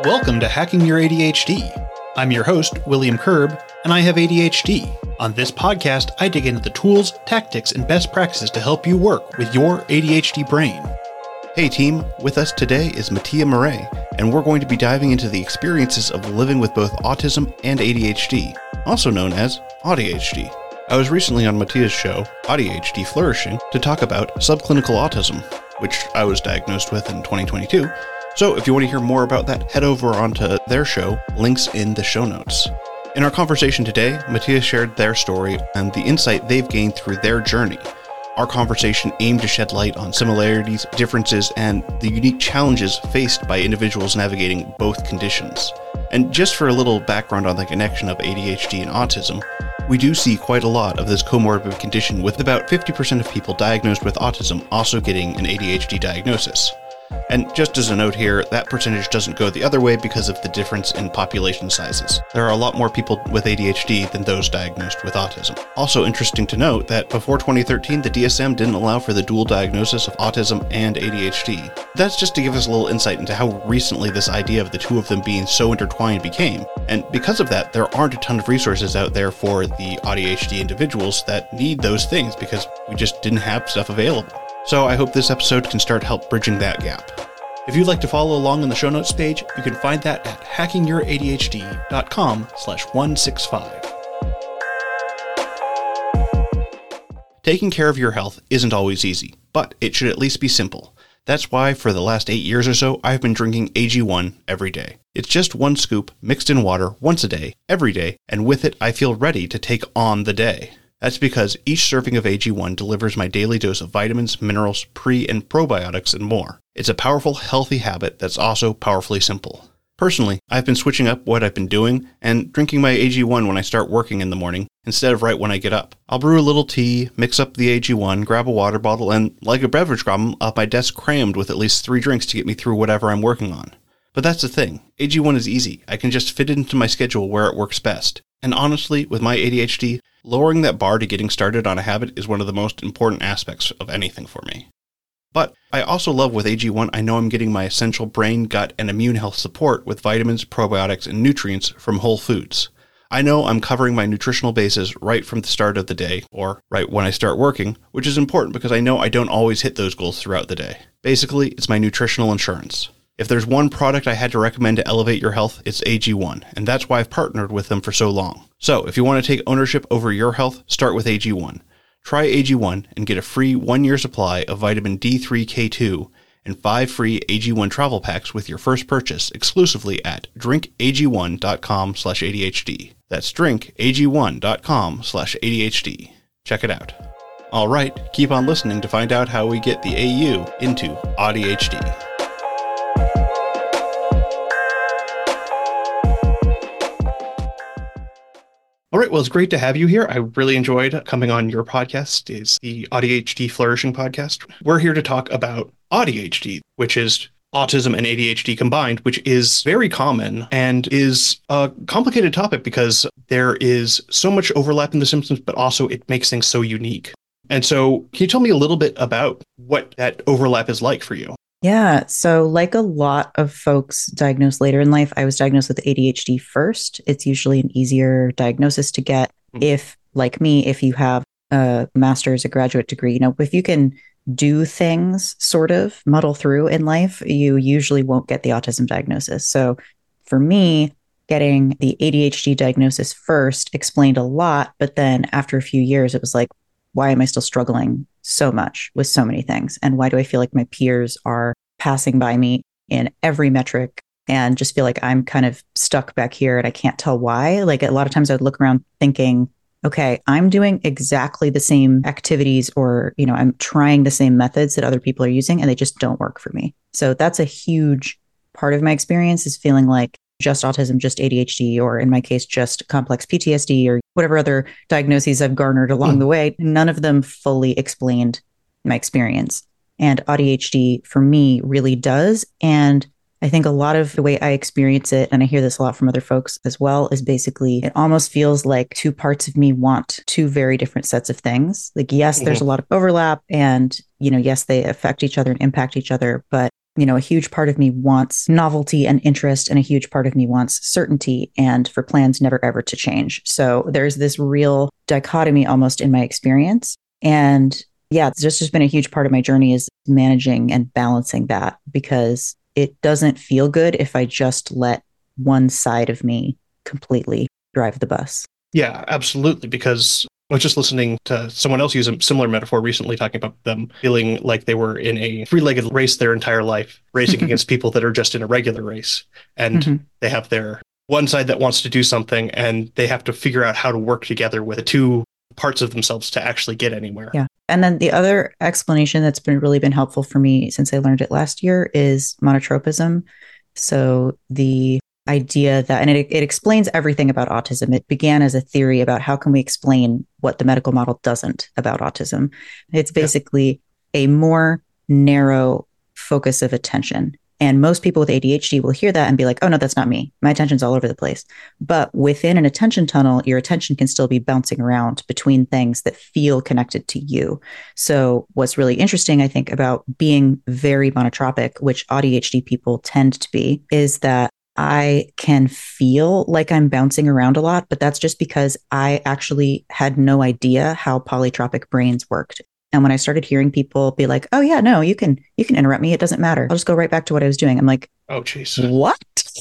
Welcome to Hacking Your ADHD. I'm your host, William Kerb, and I have ADHD. On this podcast, I dig into the tools, tactics, and best practices to help you work with your ADHD brain. Hey team, with us today is Mattia Murray, and we're going to be diving into the experiences of living with both autism and ADHD, also known as AudiHD. I was recently on Mattia's show, AudiHD Flourishing, to talk about subclinical autism, which I was diagnosed with in 2022. So if you want to hear more about that, head over onto their show, links in the show notes. In our conversation today, Mattia shared their story and the insight they've gained through their journey. Our conversation aimed to shed light on similarities, differences, and the unique challenges faced by individuals navigating both conditions. And just for a little background on the connection of ADHD and autism, we do see quite a lot of this comorbid condition, with about 50% of people diagnosed with autism also getting an ADHD diagnosis. And just as a note here, that percentage doesn't go the other way because of the difference in population sizes. There are a lot more people with ADHD than those diagnosed with autism. Also interesting to note that before 2013, the DSM didn't allow for the dual diagnosis of autism and ADHD. That's just to give us a little insight into how recently this idea of the two of them being so intertwined became. And because of that, there aren't a ton of resources out there for the ADHD individuals that need those things because we just didn't have stuff available. So I hope this episode can start help bridging that gap. If you'd like to follow along on the show notes page, you can find that at hackingYourADHD.com/165. Taking care of your health isn't always easy, but it should at least be simple. That's why for the last 8 years or so, I've been drinking AG1 every day. It's just one scoop mixed in water once a day, every day, and with it, I feel ready to take on the day. That's because each serving of AG1 delivers my daily dose of vitamins, minerals, pre- and probiotics, and more. It's a powerful, healthy habit that's also powerfully simple. Personally, I've been switching up what I've been doing and drinking my AG1 when I start working in the morning instead of right when I get up. I'll brew a little tea, mix up the AG1, grab a water bottle, and like a beverage problem, up my desk crammed with at least 3 drinks to get me through whatever I'm working on. But that's the thing. AG1 is easy. I can just fit it into my schedule where it works best. And honestly, with my ADHD, lowering that bar to getting started on a habit is one of the most important aspects of anything for me. But I also love with AG1, I know I'm getting my essential brain, gut, and immune health support with vitamins, probiotics, and nutrients from whole foods. I know I'm covering my nutritional bases right from the start of the day, or right when I start working, which is important because I know I don't always hit those goals throughout the day. Basically, it's my nutritional insurance. If there's one product I had to recommend to elevate your health, it's AG1, and that's why I've partnered with them for so long. So if you want to take ownership over your health, start with AG1. Try AG1 and get a free 1-year supply of vitamin D3K2 and 5 free AG1 travel packs with your first purchase exclusively at drinkag1.com/ADHD. That's drinkag1.com/ADHD. Check it out. All right, keep on listening to find out how we get the AU into AudiHD. All right, well, it's great to have you here. I really enjoyed coming on your podcast. It's the AudiHD Flourishing podcast. We're here to talk about AudiHD, which is autism and ADHD combined, which is very common and is a complicated topic because there is so much overlap in the symptoms, but also it makes things so unique. And so can you tell me a little bit about what that overlap is like for you? Yeah. So like a lot of folks diagnosed later in life, I was diagnosed with ADHD first. It's usually an easier diagnosis to get if, like me, if you have a master's, a graduate degree, if you can do things sort of muddle through in life, you usually won't get the autism diagnosis. So for me, getting the ADHD diagnosis first explained a lot. But then after a few years, it was like, why am I still struggling so much with so many things? And why do I feel like my peers are passing by me in every metric and just feel like I'm kind of stuck back here and I can't tell why? Like a lot of times I would look around thinking, okay, I'm doing exactly the same activities or, I'm trying the same methods that other people are using and they just don't work for me. So that's a huge part of my experience, is feeling like just autism, just ADHD, or in my case, just complex PTSD or whatever other diagnoses I've garnered along the way. None of them fully explained my experience. And AudiHD for me really does. And I think a lot of the way I experience it, and I hear this a lot from other folks as well, is basically it almost feels like two parts of me want two very different sets of things. Like, yes, there's a lot of overlap and, yes, they affect each other and impact each other, but a huge part of me wants novelty and interest, and a huge part of me wants certainty and for plans never ever to change. So there's this real dichotomy almost in my experience. And yeah, it's just been a huge part of my journey is managing and balancing that, because it doesn't feel good if I just let one side of me completely drive the bus. Yeah, absolutely. Because I was just listening to someone else use a similar metaphor recently, talking about them feeling like they were in a three-legged race their entire life, racing against people that are just in a regular race. And they have their one side that wants to do something, and they have to figure out how to work together with the two parts of themselves to actually get anywhere. Yeah. And then the other explanation that's really been helpful for me since I learned it last year is monotropism. So the idea that, and it explains everything about autism. It began as a theory about how can we explain what the medical model doesn't about autism. It's basically a more narrow focus of attention. And most people with ADHD will hear that and be like, oh, no, that's not me. My attention's all over the place. But within an attention tunnel, your attention can still be bouncing around between things that feel connected to you. So what's really interesting, I think, about being very monotropic, which ADHD people tend to be, is that I can feel like I'm bouncing around a lot, but that's just because I actually had no idea how polytropic brains worked. And when I started hearing people be like, oh yeah, no, you can interrupt me. It doesn't matter. I'll just go right back to what I was doing. I'm like, oh, geez. What?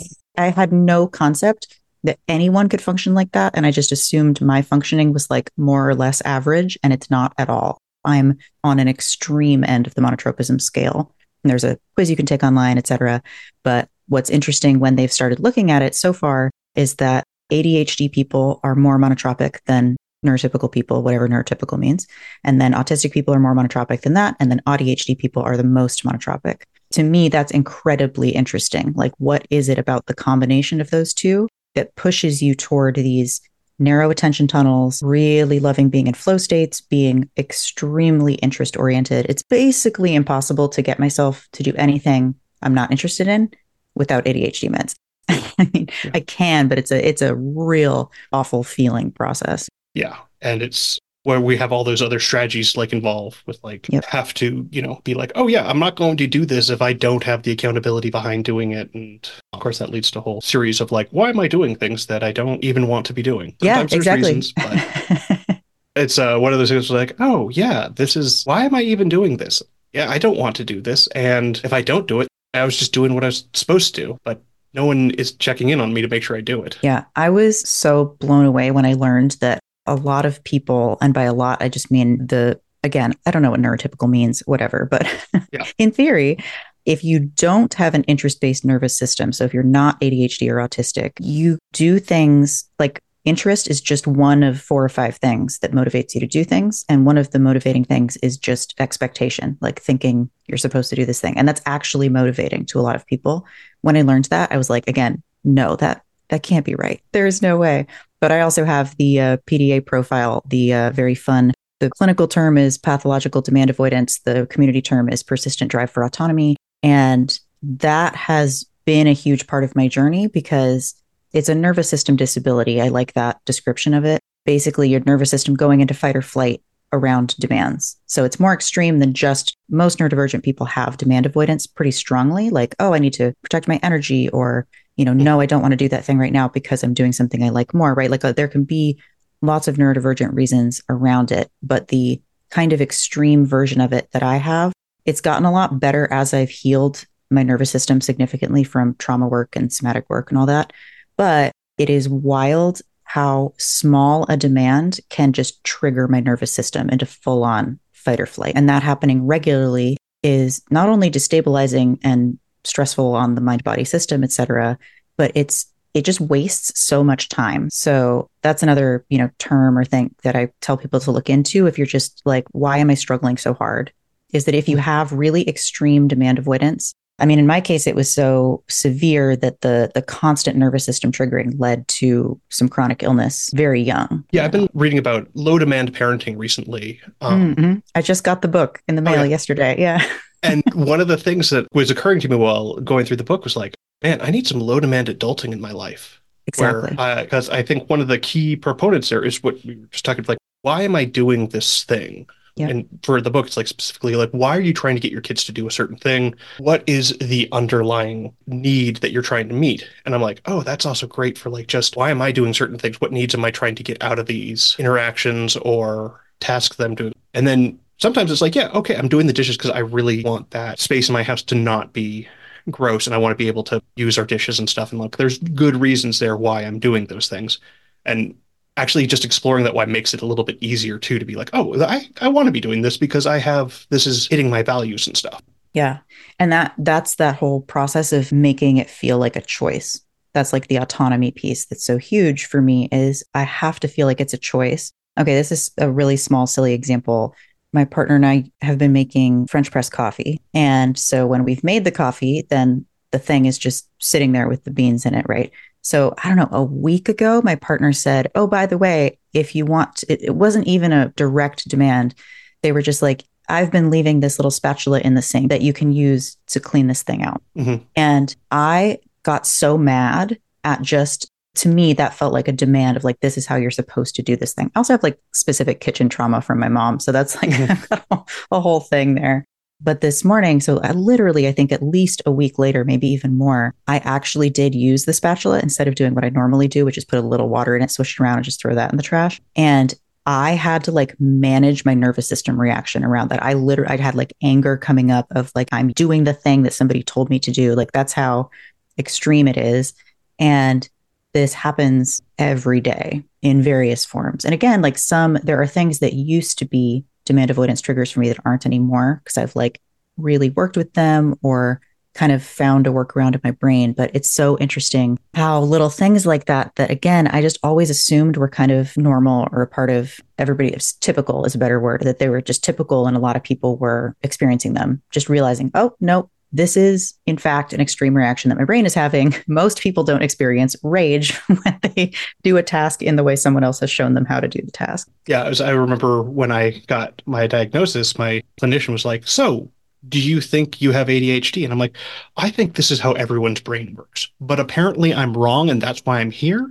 I had no concept that anyone could function like that. And I just assumed my functioning was like more or less average, and it's not at all. I'm on an extreme end of the monotropism scale. And there's a quiz you can take online, et cetera. But what's interesting when they've started looking at it so far is that ADHD people are more monotropic than neurotypical people, whatever neurotypical means. And then autistic people are more monotropic than that. And then ADHD people are the most monotropic. To me, that's incredibly interesting. Like, what is it about the combination of those two that pushes you toward these narrow attention tunnels, really loving being in flow states, being extremely interest oriented? It's basically impossible to get myself to do anything I'm not interested in without ADHD meds. I mean, I can, but it's a real awful feeling process. Yeah. And it's where we have all those other strategies like involved with like have to, be like, oh yeah, I'm not going to do this if I don't have the accountability behind doing it. And of course that leads to a whole series of like, why am I doing things that I don't even want to be doing? Sometimes there's exactly. reasons, but it's one of those things like, oh yeah, why am I even doing this? Yeah, I don't want to do this. And if I don't do it, I was just doing what I was supposed to, but no one is checking in on me to make sure I do it. Yeah, I was so blown away when I learned that a lot of people, and by a lot, I just mean again, I don't know what neurotypical means, whatever, but in theory, if you don't have an interest-based nervous system, so if you're not ADHD or autistic, you do things like interest is just one of 4 or 5 things that motivates you to do things. And one of the motivating things is just expectation, like thinking you're supposed to do this thing. And that's actually motivating to a lot of people. When I learned that, I was like, again, no, that can't be right. There is no way. But I also have the PDA profile, the very fun. The clinical term is pathological demand avoidance. The community term is persistent drive for autonomy. And that has been a huge part of my journey because it's a nervous system disability. I like that description of it. Basically, your nervous system going into fight or flight around demands. So it's more extreme than just most neurodivergent people have demand avoidance pretty strongly. Like, oh, I need to protect my energy, or no, I don't want to do that thing right now because I'm doing something I like more, right? Like there can be lots of neurodivergent reasons around it, but the kind of extreme version of it that I have, it's gotten a lot better as I've healed my nervous system significantly from trauma work and somatic work and all that. But it is wild how small a demand can just trigger my nervous system into full on fight or flight. And that happening regularly is not only destabilizing and stressful on the mind body system, et cetera, but it just wastes so much time. So that's another, term or thing that I tell people to look into. If you're just like, why am I struggling so hard? Is that if you have really extreme demand avoidance, I mean, in my case, it was so severe that the constant nervous system triggering led to some chronic illness very young. Yeah, I've been reading about low demand parenting recently. I just got the book in the mail yesterday. Yeah. And one of the things that was occurring to me while going through the book was like, man, I need some low demand adulting in my life. Exactly. Because I think one of the key proponents there is what we were just talking about, like, why am I doing this thing? Yep. And for the book, it's like specifically like, why are you trying to get your kids to do a certain thing? What is the underlying need that you're trying to meet? And I'm like, oh, that's also great for like, just why am I doing certain things? What needs am I trying to get out of these interactions or task them to? And then sometimes it's like, yeah, okay, I'm doing the dishes because I really want that space in my house to not be gross and I want to be able to use our dishes and stuff. And look, there's good reasons there why I'm doing those things. And actually just exploring that why makes it a little bit easier too to be like, oh, I want to be doing this because this is hitting my values and stuff. Yeah. And that's that whole process of making it feel like a choice. That's like the autonomy piece that's so huge for me is I have to feel like it's a choice. Okay, this is a really small, silly example. My partner and I have been making French press coffee. And so when we've made the coffee, then the thing is just sitting there with the beans in it, right? So I don't know, a week ago, my partner said, oh, by the way, if you want, it wasn't even a direct demand. They were just like, I've been leaving this little spatula in the sink that you can use to clean this thing out. Mm-hmm. And I got so mad at just, to me, that felt like a demand of like, this is how you're supposed to do this thing. I also have like specific kitchen trauma from my mom. So that's like a whole thing there. But this morning, so I think at least a week later, maybe even more, I actually did use the spatula instead of doing what I normally do, which is put a little water in it, swish it around and just throw that in the trash. And I had to like manage my nervous system reaction around that. I'd had like anger coming up of like, I'm doing the thing that somebody told me to do. Like that's how extreme it is. And this happens every day in various forms. And again, like there are things that used to be demand avoidance triggers for me that aren't anymore because I've like really worked with them or kind of found a workaround in my brain. But it's so interesting how little things like that again, I just always assumed were kind of normal or a part of everybody. Typical is a better word, that they were just typical and a lot of people were experiencing them, just realizing, oh, no, this is in fact an extreme reaction that my brain is having. Most people don't experience rage when they do a task in the way someone else has shown them how to do the task. Yeah, I remember when I got my diagnosis, my clinician was like, so do you think you have ADHD? And I'm like, I think this is how everyone's brain works. But apparently I'm wrong and that's why I'm here.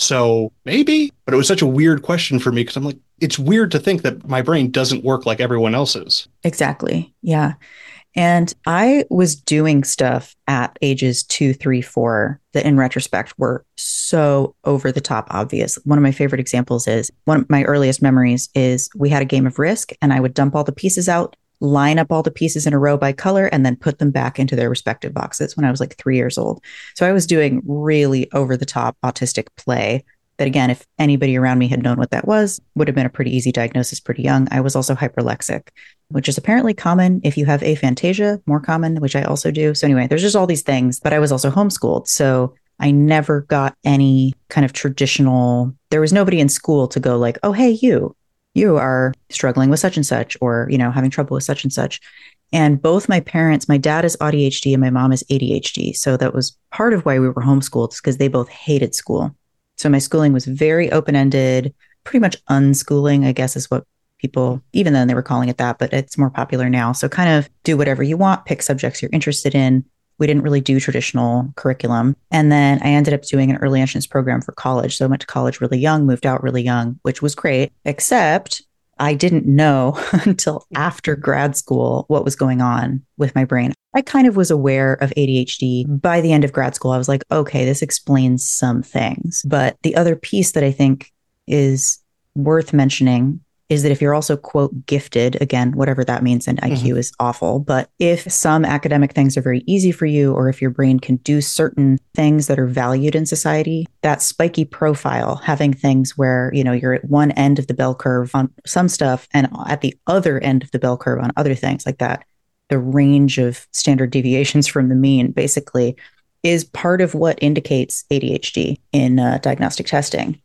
So maybe. But it was such a weird question for me because I'm like, it's weird to think that my brain doesn't work like everyone else's. Exactly. Yeah. And I was doing stuff at ages 2, 3, 4 that in retrospect were so over the top obvious. One of my favorite examples is one of my earliest memories is we had a game of Risk and I would dump all the pieces out, line up all the pieces in a row by color, and then put them back into their respective boxes when I was like 3 years old. So I was doing really over the top autistic play. That again, if anybody around me had known what that was, would have been a pretty easy diagnosis pretty young. I was also hyperlexic, which is apparently common if you have aphantasia, more common, which I also do. So anyway, there's just all these things, but I was also homeschooled. So I never got any kind of traditional, there was nobody in school to go like, oh, hey, you are struggling with such and such, or, having trouble with such and such. And both my parents, my dad is ADHD and my mom is ADHD. So that was part of why we were homeschooled, because they both hated school. So my schooling was very open-ended, pretty much unschooling, I guess is what people, even then they were calling it that, but it's more popular now. So kind of do whatever you want, pick subjects you're interested in. We didn't really do traditional curriculum. And then I ended up doing an early entrance program for college. So I went to college really young, moved out really young, which was great, except I didn't know until after grad school what was going on with my brain. I kind of was aware of ADHD. By the end of grad school, I was like, okay, this explains some things. But the other piece that I think is worth mentioning is that if you're also, quote, gifted, again, whatever that means, and IQ is awful, but if some academic things are very easy for you, or if your brain can do certain things that are valued in society, that spiky profile, having things where, you're at one end of the bell curve on some stuff and at the other end of the bell curve on other things like that, the range of standard deviations from the mean basically is part of what indicates ADHD in diagnostic testing.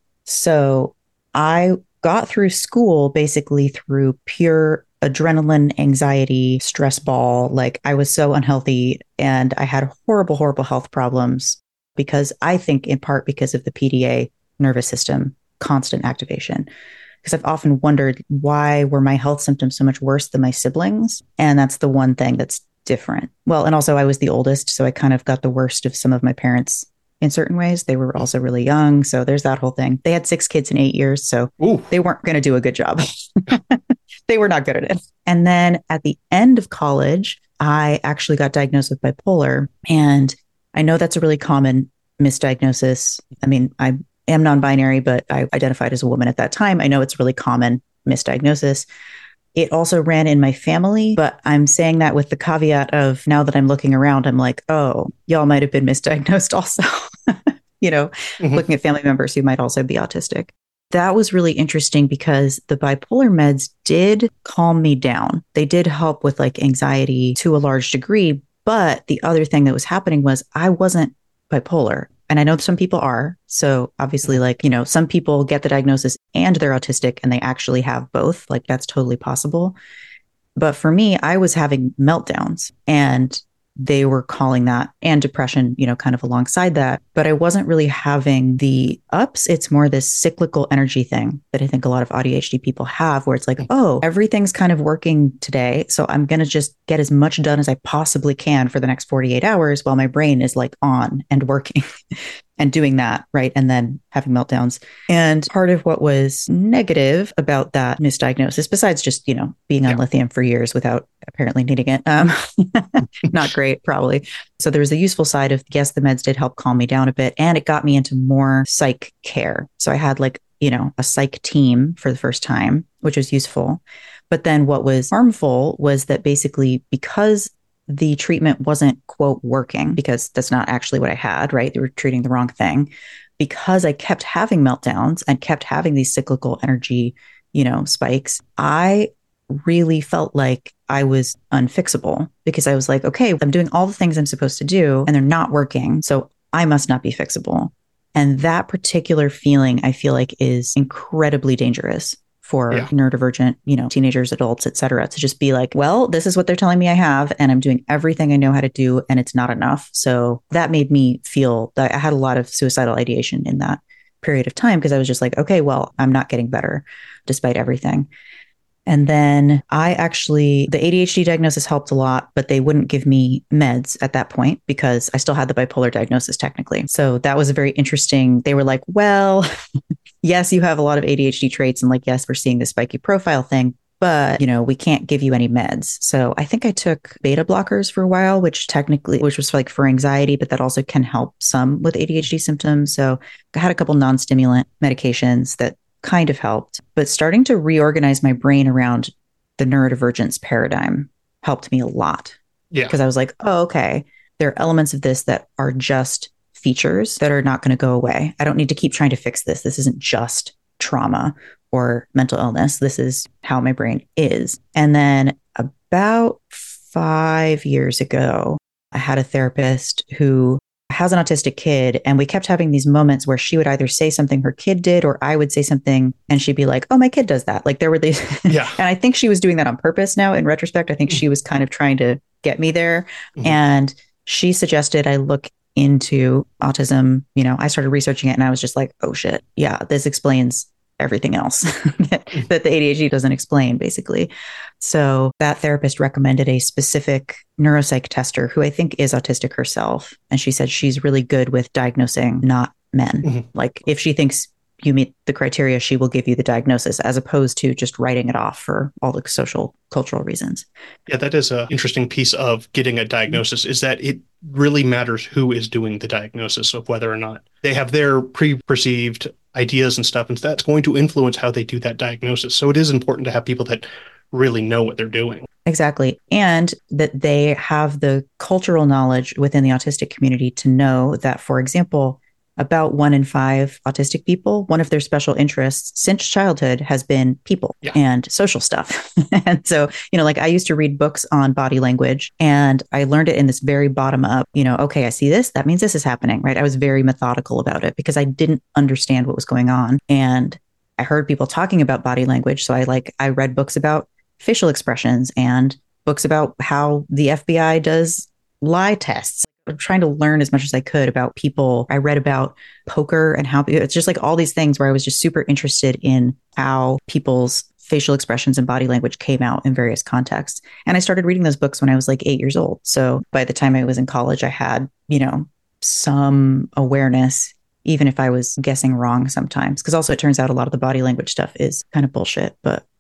So I got through school basically through pure adrenaline, anxiety, stress ball. Like I was so unhealthy and I had horrible, horrible health problems because I think in part because of the PDA nervous system, constant activation. Because I've often wondered why were my health symptoms so much worse than my siblings? And that's the one thing that's different. Well, and also I was the oldest, so I kind of got the worst of some of my parents in certain ways. They were also really young. So there's that whole thing. They had 6 kids in 8 years. So They weren't going to do a good job. They were not good at it. And then at the end of college, I actually got diagnosed with bipolar. And I know that's a really common misdiagnosis. I mean, I am non-binary, but I identified as a woman at that time. I know it's a really common misdiagnosis. It also ran in my family, but I'm saying that with the caveat of now that I'm looking around, I'm like, oh, y'all might have been misdiagnosed also, looking at family members who might also be autistic. That was really interesting because the bipolar meds did calm me down. They did help with like anxiety to a large degree. But the other thing that was happening was I wasn't bipolar. And I know some people are. So obviously, some people get the diagnosis and they're autistic and they actually have both. Like that's totally possible. But for me, I was having meltdowns and they were calling that and depression, kind of alongside that. But I wasn't really having the ups. It's more this cyclical energy thing that I think a lot of ADHD people have, where it's like, oh, everything's kind of working today. So I'm going to just get as much done as I possibly can for the next 48 hours while my brain is like on and working. And doing that, right? And then having meltdowns. And part of what was negative about that misdiagnosis, besides just, being on lithium for years without apparently needing it, not great, probably. So there was a useful side of, yes, the meds did help calm me down a bit. And it got me into more psych care. So I had a psych team for the first time, which was useful. But then what was harmful was that basically because the treatment wasn't, quote, working, because that's not actually what I had, right? They were treating the wrong thing. Because I kept having meltdowns and kept having these cyclical energy, spikes, I really felt like I was unfixable because I was like, okay, I'm doing all the things I'm supposed to do and they're not working. So I must not be fixable. And that particular feeling, I feel like, is incredibly dangerous for neurodivergent, teenagers, adults, et cetera, to just be like, well, this is what they're telling me I have, and I'm doing everything I know how to do, and it's not enough. So that made me feel that I had a lot of suicidal ideation in that period of time because I was just like, okay, well, I'm not getting better despite everything. And then the ADHD diagnosis helped a lot, but they wouldn't give me meds at that point because I still had the bipolar diagnosis technically. So that was a very interesting, they were like, well, yes, you have a lot of ADHD traits and yes, we're seeing the spiky profile thing, but we can't give you any meds. So I think I took beta blockers for a while, which was for anxiety, but that also can help some with ADHD symptoms. So I had a couple non-stimulant medications that kind of helped, but starting to reorganize my brain around the neurodivergence paradigm helped me a lot. Yeah. Because I was like, oh, okay, there are elements of this that are just features that are not going to go away. I don't need to keep trying to fix this. This isn't just trauma or mental illness. This is how my brain is. And then about 5 years ago, I had a therapist who has an autistic kid, and we kept having these moments where she would either say something her kid did or I would say something and she'd be like, oh, my kid does that. Like there were these. Yeah. And I think she was doing that on purpose now. In retrospect, I think she was kind of trying to get me there. Mm-hmm. And she suggested I look into autism. I started researching it and I was just like, oh shit. Yeah, this explains everything else that the ADHD doesn't explain, basically. So that therapist recommended a specific neuropsych tester who I think is autistic herself. And she said she's really good with diagnosing not men. Mm-hmm. Like if she thinks you meet the criteria, she will give you the diagnosis as opposed to just writing it off for all the social, cultural reasons. Yeah, that is an interesting piece of getting a diagnosis, is that it really matters who is doing the diagnosis of whether or not they have their pre-perceived ideas and stuff, and that's going to influence how they do that diagnosis. So it is important to have people that really know what they're doing. Exactly. And that they have the cultural knowledge within the autistic community to know that, for example, about 1 in 5 autistic people, one of their special interests since childhood has been people and social stuff. And so, I used to read books on body language and I learned it in this very bottom up, okay, I see this, that means this is happening, right? I was very methodical about it because I didn't understand what was going on. And I heard people talking about body language. So I read books about facial expressions and books about how the FBI does lie tests. I'm trying to learn as much as I could about people. I read about poker and how it's just all these things where I was just super interested in how people's facial expressions and body language came out in various contexts. And I started reading those books when I was 8 years old. So by the time I was in college, I had, some awareness, even if I was guessing wrong sometimes. Because also it turns out a lot of the body language stuff is kind of bullshit, but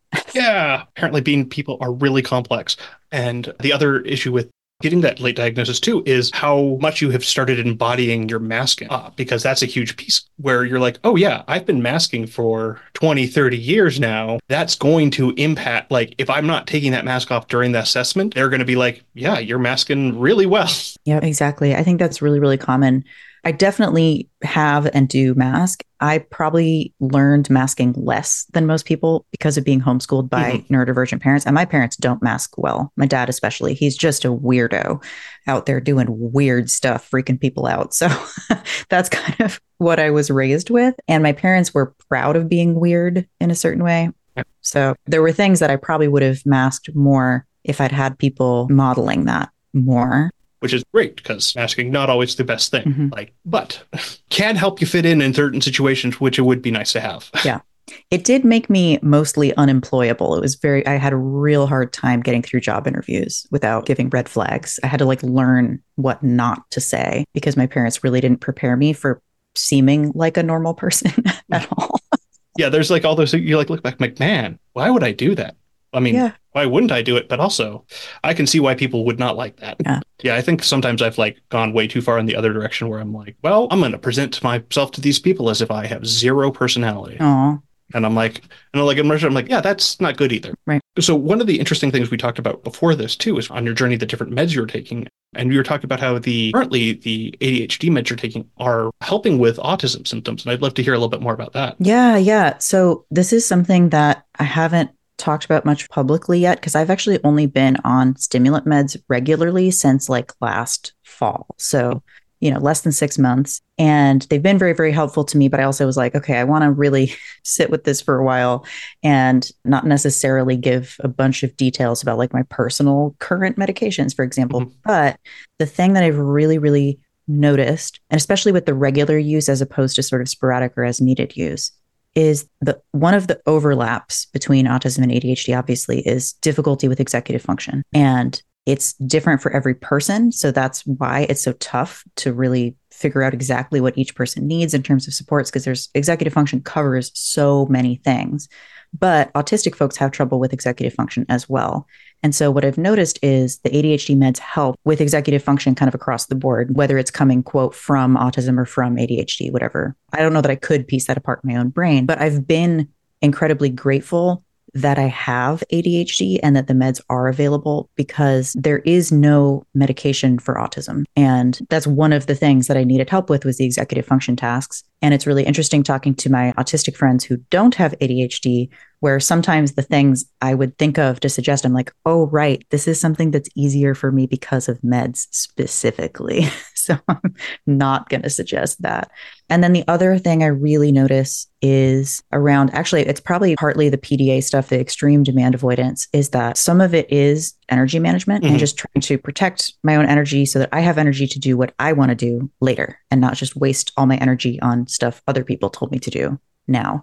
Yeah, apparently being people are really complex. And the other issue with getting that late diagnosis too is how much you have started embodying your masking, because that's a huge piece where you're like, oh yeah, I've been masking for 20, 30 years now. That's going to impact, like, if I'm not taking that mask off during the assessment, they're going to be like, yeah, you're masking really well. Yeah, exactly. I think that's really, really common. I definitely have and do mask. I probably learned masking less than most people because of being homeschooled by neurodivergent parents. And my parents don't mask well. My dad, especially, he's just a weirdo out there doing weird stuff, freaking people out. So that's kind of what I was raised with. And my parents were proud of being weird in a certain way. So there were things that I probably would have masked more if I'd had people modeling that more. Which is great because masking not always the best thing, but can help you fit in certain situations, which it would be nice to have. Yeah. It did make me mostly unemployable. It was I had a real hard time getting through job interviews without giving red flags. I had to learn what not to say because my parents really didn't prepare me for seeming like a normal person at all. Yeah, there's all those, you look back, like, man, why would I do that? I mean, why wouldn't I do it? But also, I can see why people would not like that. Yeah, I think sometimes I've gone way too far in the other direction where I'm like, well, I'm going to present myself to these people as if I have zero personality. Aww. And I'm like, yeah, that's not good either. Right. So one of the interesting things we talked about before this too is on your journey, the different meds you're taking. And we were talking about how currently the ADHD meds you're taking are helping with autism symptoms. And I'd love to hear a little bit more about that. Yeah. So this is something that I haven't talked about much publicly yet because I've actually only been on stimulant meds regularly since last fall. So, less than 6 months. And they've been very, very helpful to me. But I also was like, okay, I want to really sit with this for a while and not necessarily give a bunch of details about my personal current medications, for example. But the thing that I've really, really noticed, and especially with the regular use as opposed to sort of sporadic or as needed use, is one of the overlaps between autism and ADHD, obviously, is difficulty with executive function. And it's different for every person. So that's why it's so tough to really figure out exactly what each person needs in terms of supports, because executive function covers so many things. But autistic folks have trouble with executive function as well. And so what I've noticed is the ADHD meds help with executive function kind of across the board, whether it's coming, quote, from autism or from ADHD, whatever. I don't know that I could piece that apart in my own brain, but I've been incredibly grateful that I have ADHD and that the meds are available because there is no medication for autism. And that's one of the things that I needed help with was the executive function tasks. And it's really interesting talking to my autistic friends who don't have ADHD, where sometimes the things I would think of to suggest, I'm like, oh, right, this is something that's easier for me because of meds specifically. So I'm not going to suggest that. And then the other thing I really notice is around, actually, it's probably partly the PDA stuff, the extreme demand avoidance, is that some of it is energy management and just trying to protect my own energy so that I have energy to do what I want to do later and not just waste all my energy on stuff other people told me to do now.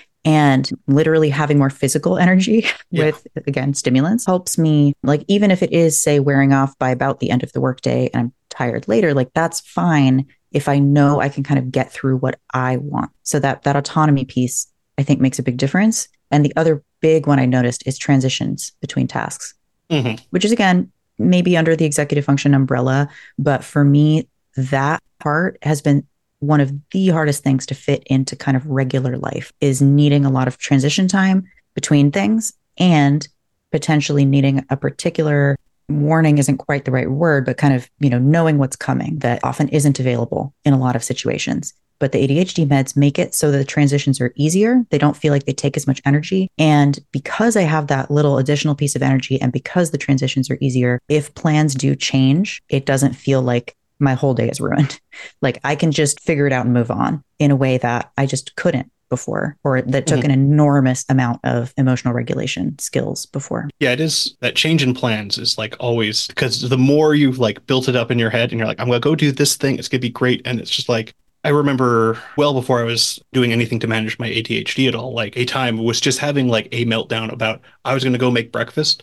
And literally having more physical energy with, again, stimulants helps me, even if it is, say, wearing off by about the end of the workday and I'm tired later, that's fine if I know I can kind of get through what I want. So that autonomy piece, I think, makes a big difference. And the other big one I noticed is transitions between tasks, which is, again, maybe under the executive function umbrella. But for me, that part has been one of the hardest things to fit into kind of regular life, is needing a lot of transition time between things and potentially needing a particular warning isn't quite the right word, but kind of, knowing what's coming that often isn't available in a lot of situations. But the ADHD meds make it so that the transitions are easier. They don't feel like they take as much energy. And because I have that little additional piece of energy and because the transitions are easier, if plans do change, it doesn't feel like my whole day is ruined. I can just figure it out and move on in a way that I just couldn't before, or that took an enormous amount of emotional regulation skills before. Yeah, it is. That change in plans is always, because the more you've built it up in your head and you're like, I'm going to go do this thing, it's going to be great. And it's just I remember well before I was doing anything to manage my ADHD at all, a time was just having a meltdown about I was going to go make breakfast.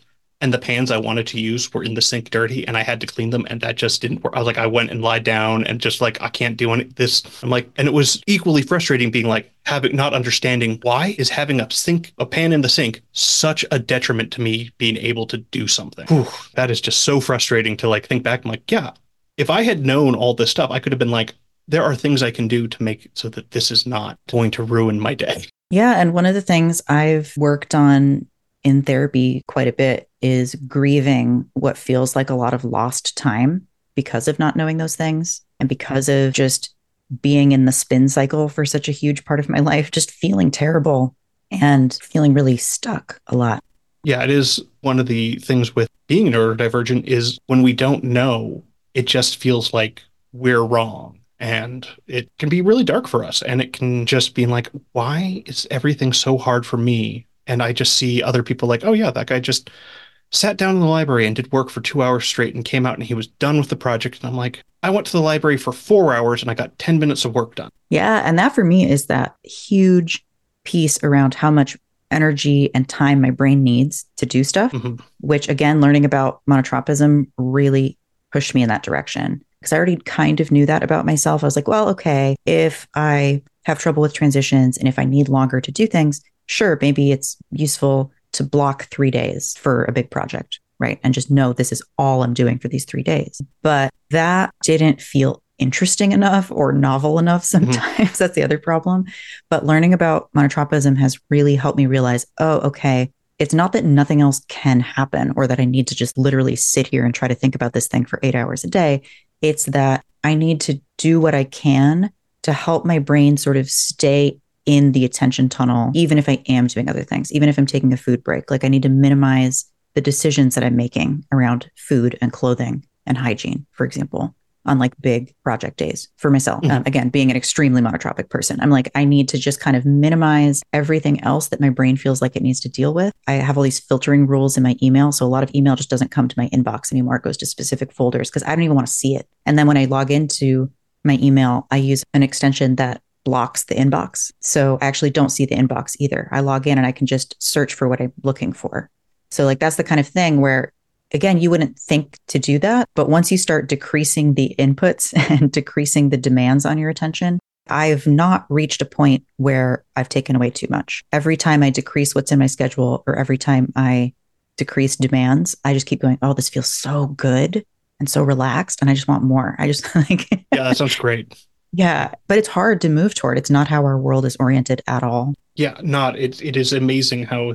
and the pans I wanted to use were in the sink dirty and I had to clean them and that just didn't work. I was like, I went and lied down and just like, I can't do this. I'm like, and it was equally frustrating being like, not understanding why is having a pan in the sink such a detriment to me being able to do something. Whew, that is just so frustrating to like think back. I'm like, yeah, if I had known all this stuff, I could have been like, there are things I can do to make it so that this is not going to ruin my day. Yeah. And one of the things I've worked on in therapy quite a bit is grieving what feels like a lot of lost time because of not knowing those things and because of just being in the spin cycle for such a huge part of my life, just feeling terrible and feeling really stuck a lot. Yeah, it is one of the things with being neurodivergent is when we don't know, it just feels like we're wrong. And it can be really dark for us. And it can just be like, why is everything so hard for me? And I just see other people like, oh, yeah, that guy just sat down in the library and did work for 2 hours straight and came out and he was done with the project. And I'm like, I went to the library for 4 hours and I got 10 minutes of work done. Yeah. And that for me is that huge piece around how much energy and time my brain needs to do stuff, which again, learning about monotropism really pushed me in that direction. Because I already kind of knew that about myself. I was like, well, okay, if I have trouble with transitions and if I need longer to do things, sure, maybe it's useful to block 3 days for a big project, right? And just know this is all I'm doing for these 3 days. But that didn't feel interesting enough or novel enough sometimes. That's the other problem. But learning about monotropism has really helped me realize, oh, okay, it's not that nothing else can happen or that I need to just literally sit here and try to think about this thing for 8 hours a day. It's that I need to do what I can to help my brain sort of stay in the attention tunnel, even if I am doing other things, even if I'm taking a food break. Like I need to minimize the decisions that I'm making around food and clothing and hygiene, for example, on like big project days for myself. Again, being an extremely monotropic person, I'm like, I need to just kind of minimize everything else that my brain feels like it needs to deal with. I have all these filtering rules in my email. So a lot of email just doesn't come to my inbox anymore. It goes to specific folders because I don't even want to see it. And then when I log into my email, I use an extension that blocks the inbox. So I actually don't see the inbox either. I log in and I can just search for what I'm looking for. So like, that's the kind of thing where, again, you wouldn't think to do that. But once you start decreasing the inputs and decreasing the demands on your attention, I've not reached a point where I've taken away too much. Every time I decrease what's in my schedule or every time I decrease demands, I just keep going, oh, this feels so good and so relaxed. And I just want more. I just like, yeah, that sounds great. Yeah, but it's hard to move toward. It's not how our world is oriented at all. Yeah, it is amazing how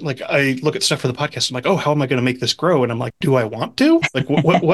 I look at stuff for the podcast. I'm like, oh, how am I going to make this grow? And I'm like, do I want to? Like,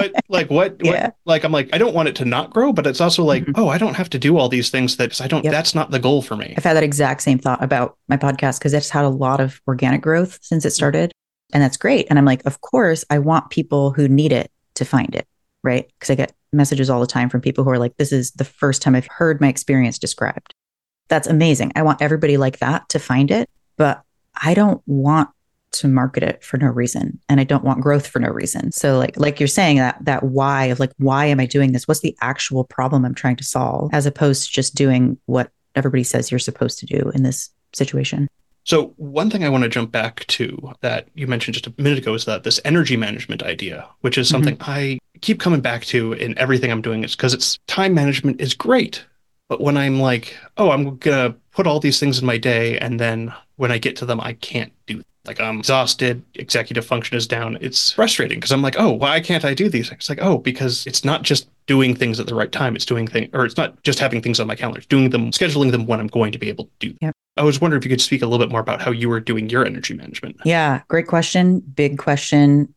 Yeah. Like, I'm like, I don't want it to not grow, but it's also like, oh, I don't have to do all these things that's not the goal for me. I've had that exact same thought about my podcast because it's had a lot of organic growth since it started. And that's great. And I'm like, of course, I want people who need it to find it, right? Because I get messages all the time from people who are like, this is the first time I've heard my experience described. That's amazing. I want everybody like that to find it, but I don't want to market it for no reason. And I don't want growth for no reason. So like you're saying that why of like, why am I doing this? What's the actual problem I'm trying to solve as opposed to just doing what everybody says you're supposed to do in this situation? So one thing I want to jump back to that you mentioned just a minute ago is that this energy management idea, which is something I keep coming back to in everything I'm doing. It's because it's time management is great. But when I'm like, oh, I'm going to put all these things in my day, and then when I get to them, I can't do them. Like I'm exhausted, executive function is down. It's frustrating because I'm like, oh, why can't I do these things? It's like, oh, because it's not just doing things at the right time. It's doing things, or it's not just having things on my calendar. It's doing them, scheduling them when I'm going to be able to do them. Yep. I was wondering if you could speak a little bit more about how you were doing your energy management. Yeah, great question. Big question.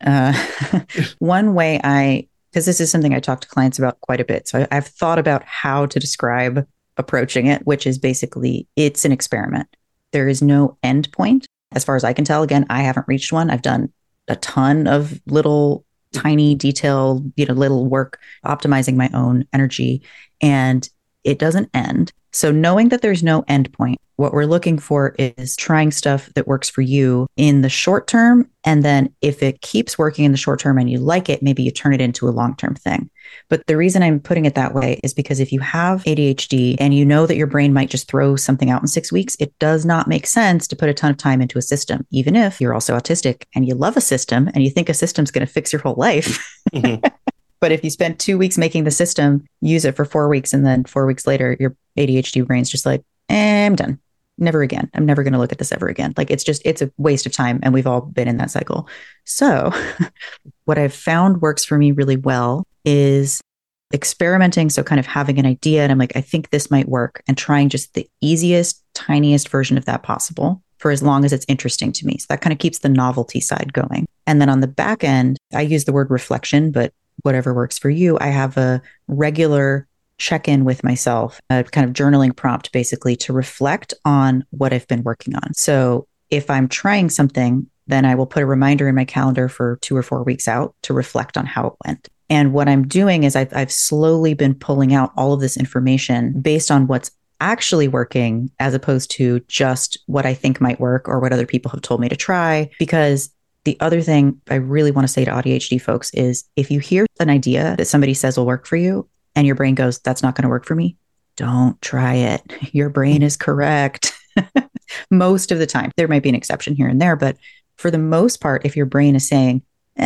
One way because this is something I talk to clients about quite a bit. So I've thought about how to describe approaching it, which is basically it's an experiment. There is no end point. As far as I can tell, again, I haven't reached one. I've done a ton of little tiny detail, little work optimizing my own energy. And it doesn't end. So knowing that there's no end point, what we're looking for is trying stuff that works for you in the short term. And then if it keeps working in the short term and you like it, maybe you turn it into a long-term thing. But the reason I'm putting it that way is because if you have ADHD and you know that your brain might just throw something out in 6 weeks, it does not make sense to put a ton of time into a system, even if you're also autistic and you love a system and you think a system's going to fix your whole life. Mm-hmm. But if you spend 2 weeks making the system, use it for 4 weeks, and then 4 weeks later, your ADHD brain's just like, I'm done. Never again. I'm never going to look at this ever again. Like it's a waste of time. And we've all been in that cycle. So what I've found works for me really well is experimenting. So kind of having an idea and I'm like, I think this might work, and trying just the easiest, tiniest version of that possible for as long as it's interesting to me. So that kind of keeps the novelty side going. And then on the back end, I use the word reflection, but whatever works for you. I have a regular check-in with myself, a kind of journaling prompt, basically to reflect on what I've been working on. So if I'm trying something, then I will put a reminder in my calendar for 2 or 4 weeks out to reflect on how it went. And what I'm doing is I've slowly been pulling out all of this information based on what's actually working, as opposed to just what I think might work or what other people have told me to try. Because the other thing I really want to say to ADHD folks is if you hear an idea that somebody says will work for you and your brain goes, that's not going to work for me, don't try it. Your brain is correct. Most of the time. There might be an exception here and there, but for the most part, if your brain is saying,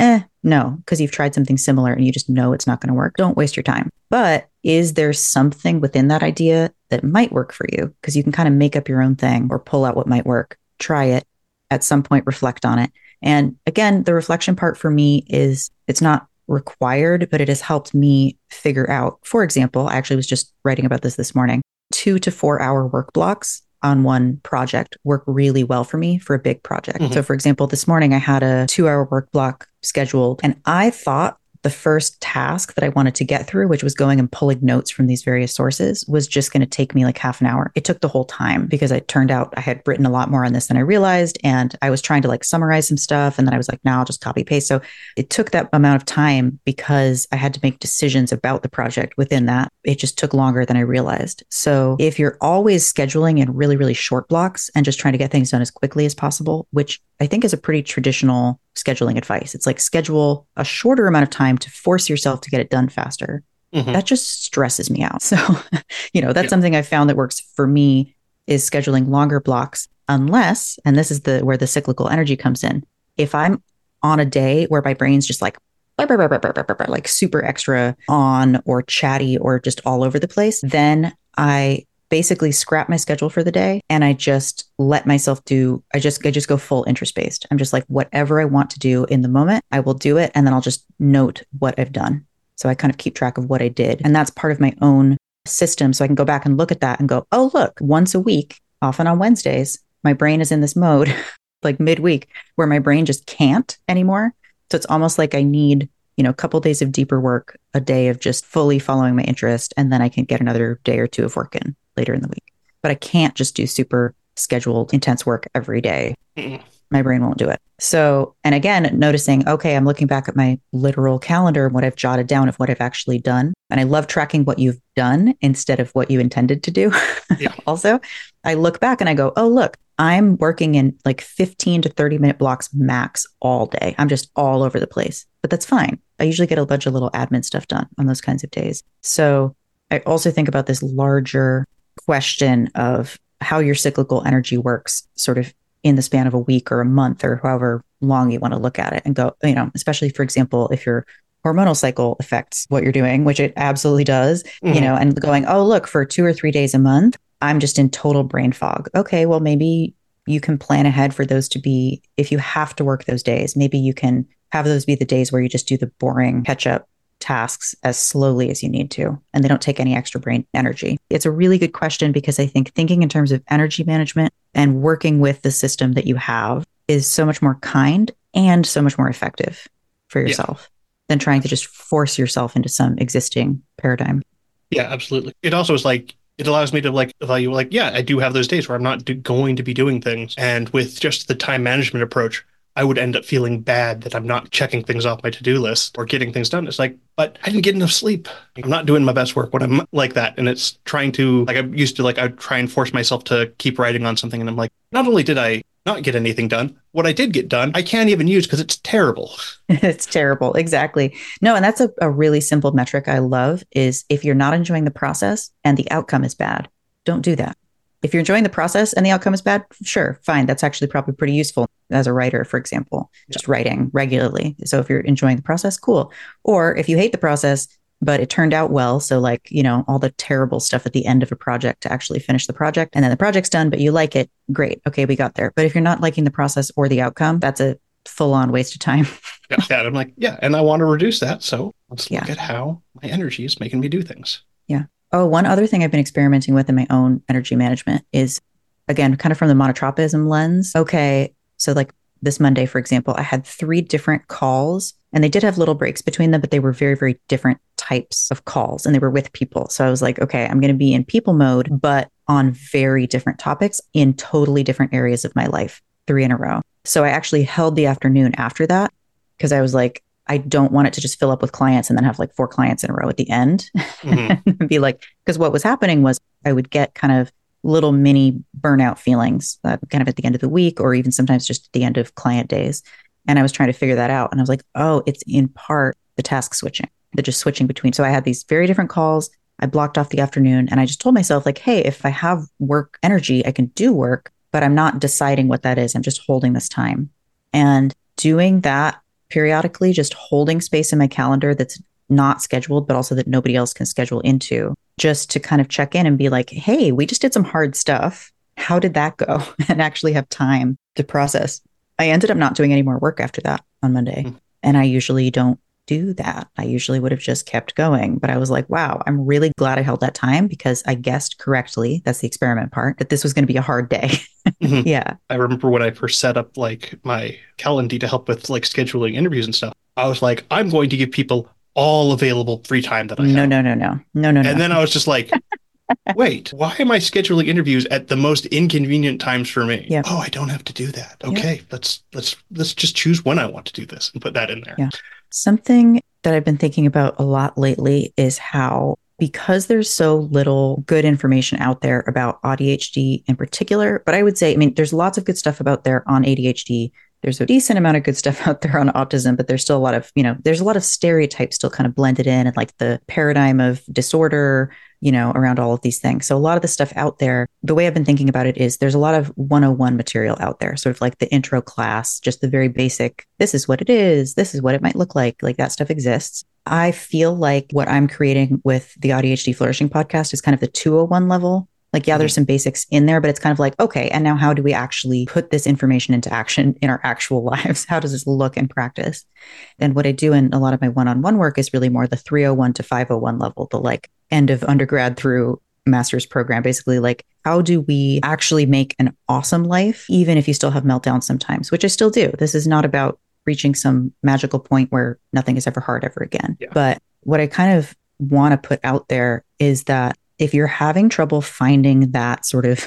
no, because you've tried something similar and you just know it's not going to work, don't waste your time. But is there something within that idea that might work for you? Because you can kind of make up your own thing or pull out what might work. Try it. At some point, reflect on it. And again, the reflection part for me is it's not required, but it has helped me figure out, for example, I actually was just writing about this morning, 2 to 4 hour work blocks on one project work really well for me for a big project. Mm-hmm. So for example, this morning I had a 2-hour work block scheduled, and I thought the first task that I wanted to get through, which was going and pulling notes from these various sources, was just going to take me like half an hour. It took the whole time because it turned out I had written a lot more on this than I realized. And I was trying to like summarize some stuff. And then I was like, no, I'll just copy paste. So it took that amount of time because I had to make decisions about the project within that. It just took longer than I realized. So if you're always scheduling in really, really short blocks and just trying to get things done as quickly as possible, which I think is a pretty traditional scheduling advice. It's like schedule a shorter amount of time to force yourself to get it done faster. Mm-hmm. That just stresses me out. So, that's something I've found that works for me is scheduling longer blocks, unless, and this is where the cyclical energy comes in. If I'm on a day where my brain's just like super extra on or chatty or just all over the place, then I basically scrap my schedule for the day and I just let myself I just go full interest based. I'm just like, whatever I want to do in the moment, I will do it. And then I'll just note what I've done. So I kind of keep track of what I did. And that's part of my own system. So I can go back and look at that and go, oh, look, once a week, often on Wednesdays, my brain is in this mode, like midweek, where my brain just can't anymore. So it's almost like I need a couple days of deeper work, a day of just fully following my interest, and then I can get another day or two of work in later in the week. But I can't just do super scheduled, intense work every day. Mm-mm. My brain won't do it. So, and again, noticing, okay, I'm looking back at my literal calendar and what I've jotted down of what I've actually done. And I love tracking what you've done instead of what you intended to do. Yeah. Also, I look back and I go, oh, look, I'm working in like 15 to 30 minute blocks max all day. I'm just all over the place, but that's fine. I usually get a bunch of little admin stuff done on those kinds of days. So I also think about this larger question of how your cyclical energy works sort of in the span of a week or a month or however long you want to look at it and go, especially for example, if your hormonal cycle affects what you're doing, which it absolutely does, mm-hmm. And going, oh, look, for 2 or 3 days a month, I'm just in total brain fog. Okay, well, maybe you can plan ahead for those to be, if you have to work those days, maybe you can have those be the days where you just do the boring catch-up tasks as slowly as you need to, and they don't take any extra brain energy. It's a really good question because I think thinking in terms of energy management and working with the system that you have is so much more kind and so much more effective for yourself than trying to just force yourself into some existing paradigm. Yeah, absolutely. It also is like, it allows me to evaluate, I do have those days where I'm not going to be doing things. And with just the time management approach, I would end up feeling bad that I'm not checking things off my to-do list or getting things done. It's like, but I didn't get enough sleep. I'm not doing my best work when I'm like that. And it's trying to, like, I'm used to, like, I would try and force myself to keep writing on something. And I'm like, not only did I not get anything done, what I did get done, I can't even use because it's terrible. It's terrible. Exactly. No, and that's a really simple metric I love is if you're not enjoying the process and the outcome is bad, don't do that. If you're enjoying the process and the outcome is bad, sure, fine. That's actually probably pretty useful as a writer, for example, just writing regularly. So if you're enjoying the process, cool. Or if you hate the process, but it turned out well. So like, all the terrible stuff at the end of a project to actually finish the project and then the project's done, but you like it. Great. Okay, we got there. But if you're not liking the process or the outcome, that's a full on waste of time. Yeah. I'm like, and I want to reduce that. So let's look at how my energy is making me do things. Yeah. Oh, one other thing I've been experimenting with in my own energy management is, again, kind of from the monotropism lens. Okay, so like this Monday, for example, I had 3 different calls and they did have little breaks between them, but they were very, very different types of calls and they were with people. So I was like, okay, I'm going to be in people mode, but on very different topics in totally different areas of my life, 3 in a row. So I actually held the afternoon after that because I was like, I don't want it to just fill up with clients and then have like 4 clients in a row at the end. Mm-hmm. Be like, because what was happening was I would get kind of little mini burnout feelings kind of at the end of the week, or even sometimes just at the end of client days. And I was trying to figure that out. And I was like, oh, it's in part the task switching, the just switching between. So I had these very different calls. I blocked off the afternoon and I just told myself like, hey, if I have work energy, I can do work, but I'm not deciding what that is. I'm just holding this time. And doing that periodically, just holding space in my calendar that's not scheduled, but also that nobody else can schedule into, just to kind of check in and be like, hey, we just did some hard stuff. How did that go? And actually have time to process. I ended up not doing any more work after that on Monday. Mm-hmm. And I usually don't do that. I usually would have just kept going. But I was like, wow, I'm really glad I held that time because I guessed correctly. That's the experiment part, that this was going to be a hard day. Mm-hmm. Yeah. I remember when I first set up like my Calendly to help with like scheduling interviews and stuff, I was like, I'm going to give people all available free time that I have. No. And then I was just like, wait, why am I scheduling interviews at the most inconvenient times for me? Yep. Oh, I don't have to do that. Okay, yep. Let's just choose when I want to do this and put that in there. Yeah. Something that I've been thinking about a lot lately is how, because there's so little good information out there about ADHD in particular, but I would say, there's lots of good stuff out there on ADHD. There's a decent amount of good stuff out there on autism, but there's still a lot of, there's a lot of stereotypes still kind of blended in and like the paradigm of disorder, around all of these things. So a lot of the stuff out there, the way I've been thinking about it is there's a lot of 101 material out there, sort of like the intro class, just the very basic, this is what it is, this is what it might look like that stuff exists. I feel like what I'm creating with the ADHD Flourishing podcast is kind of the 201 level. Like, yeah, there's some basics in there, but it's kind of like, okay, and now how do we actually put this information into action in our actual lives? How does this look in practice? And what I do in a lot of my one-on-one work is really more the 301 to 501 level, the like end of undergrad through master's program, basically like, how do we actually make an awesome life, even if you still have meltdowns sometimes, which I still do. This is not about reaching some magical point where nothing is ever hard ever again. Yeah. But what I kind of want to put out there is that if you're having trouble finding that sort of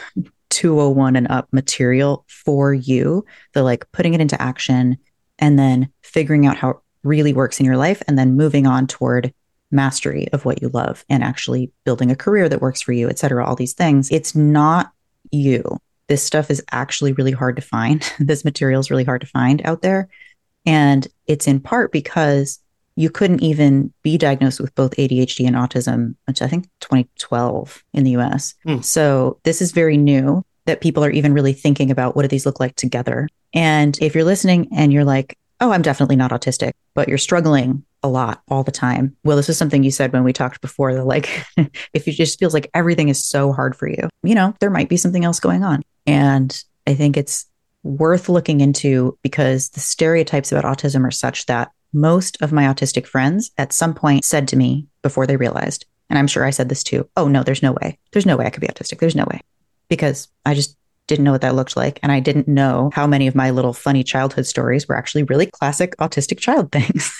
201 and up material for you, the like putting it into action and then figuring out how it really works in your life and then moving on toward mastery of what you love and actually building a career that works for you, et cetera, all these things, it's not you. This stuff is actually really hard to find. This material is really hard to find out there. And it's in part because you couldn't even be diagnosed with both ADHD and autism, which I think 2012 in the US. So this is very new that people are even really thinking about what do these look like together. And if you're listening and you're like, oh, I'm definitely not autistic, but you're struggling a lot all the time. Well, this is something you said when we talked before, that like, if it just feels like everything is so hard for you, there might be something else going on. And I think it's worth looking into because the stereotypes about autism are such that most of my autistic friends at some point said to me before they realized, and I'm sure I said this too, oh no, there's no way. There's no way I could be autistic. There's no way. Because I just didn't know what that looked like. And I didn't know how many of my little funny childhood stories were actually really classic autistic child things.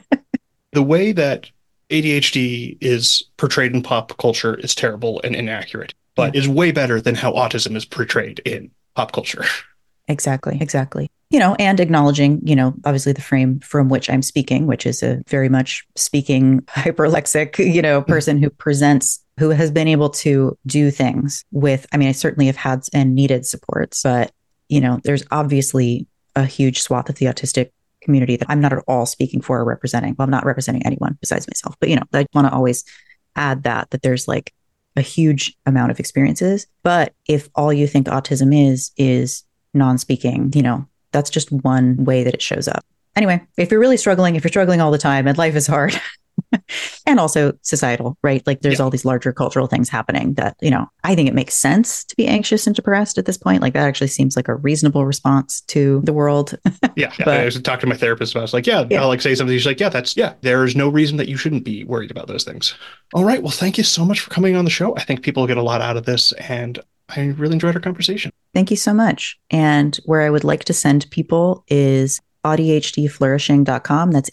The way that ADHD is portrayed in pop culture is terrible and inaccurate, but is way better than how autism is portrayed in pop culture. Exactly. And acknowledging, obviously the frame from which I'm speaking, which is a very much speaking hyperlexic, person who presents, who has been able to do things with, I certainly have had and needed supports, but, there's obviously a huge swath of the autistic community that I'm not at all speaking for or representing. Well, I'm not representing anyone besides myself, but, I want to always add that there's like a huge amount of experiences. But if all you think autism is non-speaking, that's just one way that it shows up. Anyway, if you're struggling all the time and life is hard and also societal, right? Like there's all these larger cultural things happening that, I think it makes sense to be anxious and depressed at this point. Like that actually seems like a reasonable response to the world. But, I was talking to my therapist about it. I was like, I'll like say something. She's like, there's no reason that you shouldn't be worried about those things. All right. Well, thank you so much for coming on the show. I think people get a lot out of this, and I really enjoyed our conversation. Thank you so much. And where I would like to send people is ADHDflourishing.com. That's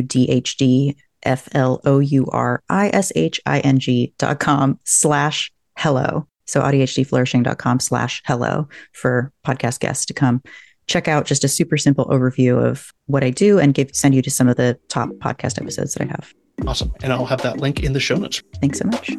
AUDHDflourishing.com/hello. So ADHDflourishing.com/hello for podcast guests to come check out just a super simple overview of what I do and send you to some of the top podcast episodes that I have. Awesome. And I'll have that link in the show notes. Thanks so much.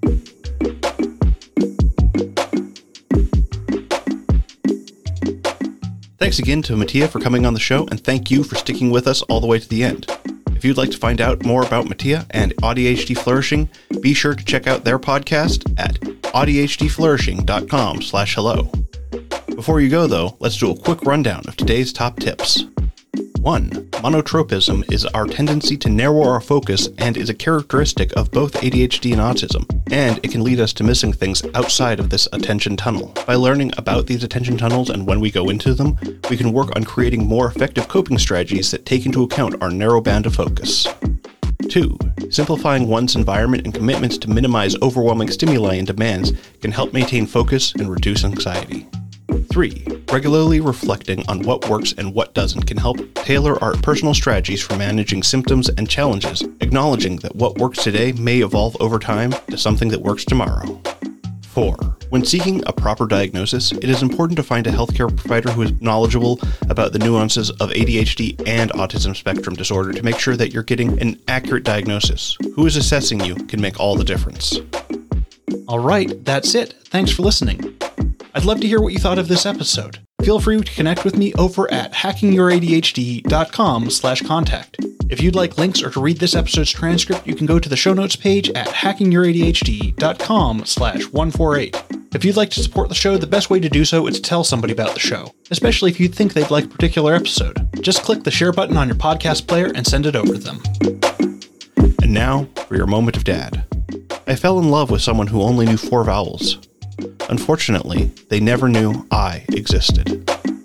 Thanks again to Mattia for coming on the show, and thank you for sticking with us all the way to the end. If you'd like to find out more about Mattia and ADHD Flourishing, be sure to check out their podcast at ADHDflourishing.com/hello. Before you go, though, let's do a quick rundown of today's top tips. 1. Monotropism is our tendency to narrow our focus and is a characteristic of both ADHD and autism, and it can lead us to missing things outside of this attention tunnel. By learning about these attention tunnels and when we go into them, we can work on creating more effective coping strategies that take into account our narrow band of focus. 2. Simplifying one's environment and commitments to minimize overwhelming stimuli and demands can help maintain focus and reduce anxiety. 3. Regularly reflecting on what works and what doesn't can help tailor our personal strategies for managing symptoms and challenges, acknowledging that what works today may evolve over time to something that works tomorrow. 4. When seeking a proper diagnosis, it is important to find a healthcare provider who is knowledgeable about the nuances of ADHD and autism spectrum disorder to make sure that you're getting an accurate diagnosis. Who is assessing you can make all the difference. All right, that's it. Thanks for listening. I'd love to hear what you thought of this episode. Feel free to connect with me over at hackingYourADHD.com/contact. If you'd like links or to read this episode's transcript, you can go to the show notes page at hackingYourADHD.com/148. If you'd like to support the show, the best way to do so is to tell somebody about the show, especially if you think they'd like a particular episode. Just click the share button on your podcast player and send it over to them. And now, for your moment of dad. I fell in love with someone who only knew 4 vowels. Unfortunately, they never knew I existed.